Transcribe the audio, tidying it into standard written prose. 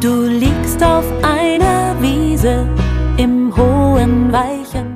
Du liegst auf einer Wiese im hohen, weichen